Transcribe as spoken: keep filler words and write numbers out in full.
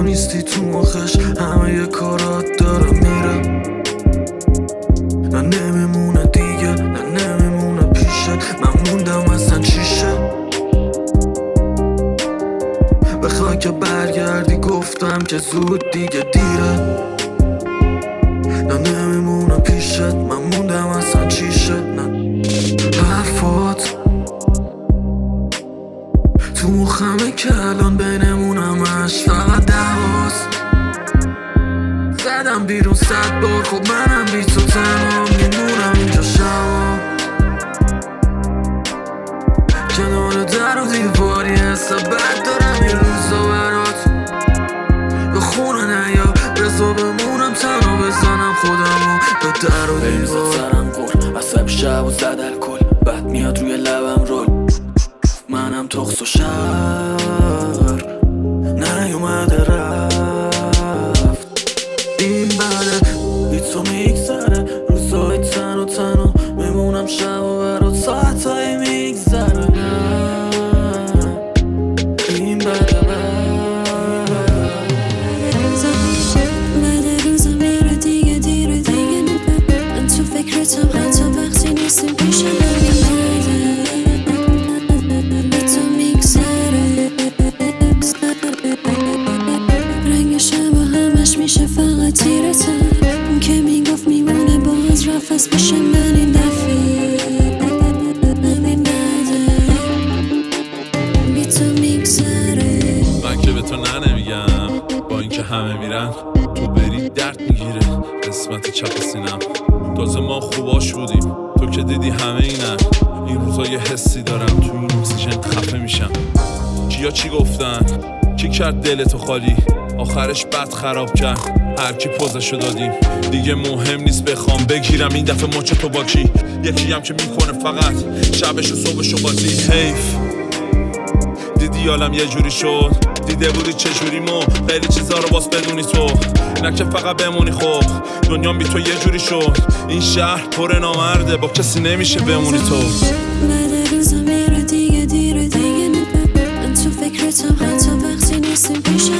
نیستی تو مخش، همه یه کارات داره میره. نه نمیمونه دیگه، نه نمیمونه پیشت، من موندم اصلا چیشه. بخوای که برگردی گفتم که زود دیگه دیره. نه نمیمونه پیشت، من موندم اصلا چیشه. نه حرفات تو مخمه که الان بینمونم اش فقط دواست. زدم بیرون صد بار، خب منم بی تو تنها میمونم اینجا شبا. کنار در و دیواری حس بد دارم این روزا برات. به خونه نیا رضا بمونم تنها بزنم خودمو به در و دیوار. سرم قول عصب شب و زد الکل، بد میاد روی لبم رول. منم تخص و شهر نیومده رفت. این بده بی تو میگذره روزای تن و تنها میمونم شب و برات ساعتهای میگذره. این بده بعد روزا میره دیگه دیره دیگه نبه. من تو فکرتم حتی وقتی نیستیم پیشم. میشه فقط تیرتم، اون که میگفت میمونه باز رفت بشه من این دفعه. همین بده بی تو میگذره. من که به تو نه نمیگم، با اینکه همه میرن تو بری درد میگیره قسمت چپ سینم. تازه ما خوباش بودیم، تو که دیدی همه اینن. این روزا یه حسی دارم تو این اکسیژن خفه میشم. کیا چی گفتن؟ کی کرد دلتو خالی؟ آخرش بد خراب کرد، هر کی پوزشو دادیم. دیگه مهم نیست بخوام بگیرم این دفعه مچ تو با کی. یکی هم که میکنه فقط شبش و صبحشو بازی. حیف دیدی حالم یه جوری شد، دیده بودی چه جوری مو خیلی چیزا رو باز بدونی تو. نه که فقط بمونی، خب دنیا بی تو یه جوری شد. این شهر پر نامرده، با کسی نمیشه بمونی تو. بعد روزا میره دیگه دیره دیگه نبه. من تو فکرتم حتی وقتی نیستیم پیشم.